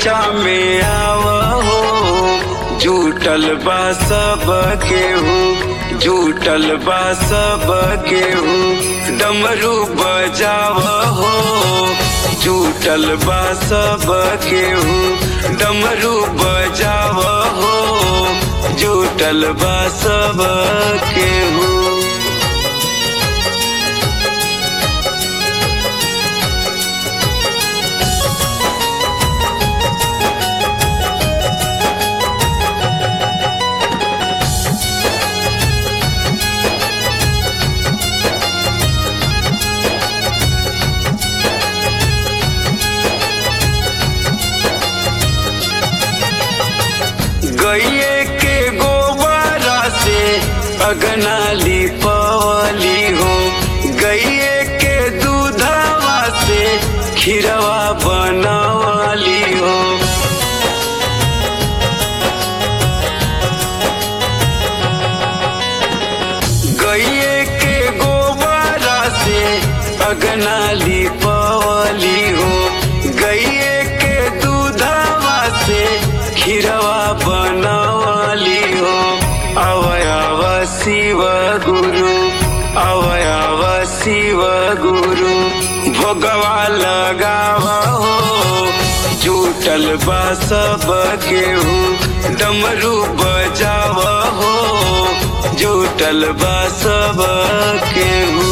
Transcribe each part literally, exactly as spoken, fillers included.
रक्षा में आवहो, जुटल बा सब केहू, जुटल बा सब केहू, डमरू बजावहो, जुटल बा सब केहू, डमरू बजावहो, जुटल बा सब केहू। गइये के गोबरा से अगना लिपवली हो, गइये के दूधवा से खीरवा बनवली हो। गइये के गोबरा से अगना लिपवली हो, गइये के दूधवा से खीरवा बनवली हो। अवयव शिव गुरु, अवयव शिव गुरु, भोगवा लगावहो, जुटल बा सब केहू, डमरू बजावहो, जुटल बा सब केहू।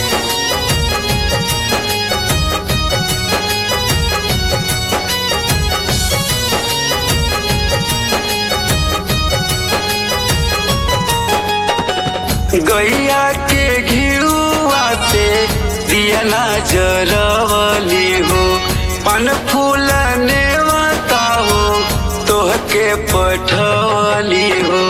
गैया के घिउआ से दिया ना जरवली हो, पन फूल नेवता हो, तोहके पठवली हो।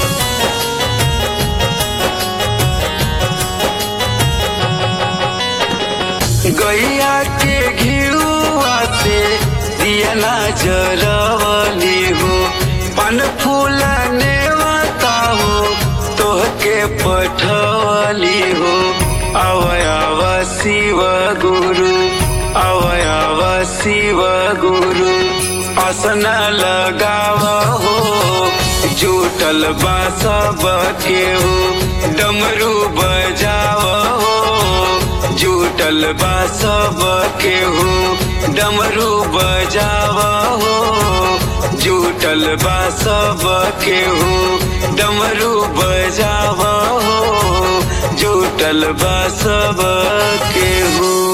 गैया के घिउआ से दिया ना जरवली हो, पन फूल नेवता हो, तोहके पठवली हो। अवयव शिव गुरु, अवयव शिव गुरु, आसन लगावहो, जुटल बा सब केहू, डमरू बजावहो, जुटल बा सब केहू, डमरू बजावहो, जुटल बा सब केहू, डमरू बजावहो, जुटल बा सब केहू।